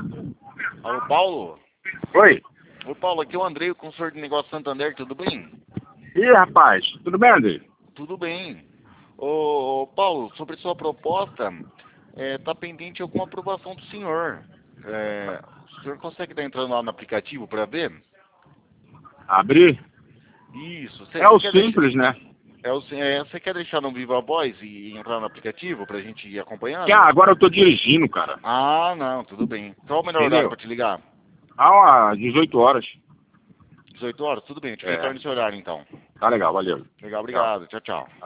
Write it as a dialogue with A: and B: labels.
A: Alô, Paulo?
B: Oi.
A: Ô, Paulo, aqui é o Andrei, o consultor de negócio Santander, tudo bem?
B: Ih, rapaz, tudo bem, Andrei?
A: Tudo bem. Ô, Paulo, sobre sua proposta, tá pendente alguma aprovação do senhor. O senhor consegue estar entrando lá no aplicativo para ver?
B: Abrir?
A: Isso.
B: É o simples, né?
A: Você quer deixar no Viva Voz e entrar no aplicativo pra gente ir acompanhando?
B: Agora eu tô dirigindo, cara.
A: Ah, não, tudo bem. Qual o melhor horário
B: Entendeu?
A: para te ligar?
B: Às 18 horas.
A: 18 horas? Tudo bem, eu te retorno esse horário então.
B: Tá legal, valeu.
A: Legal,
B: Tchau.
A: obrigado. Tchau, tchau.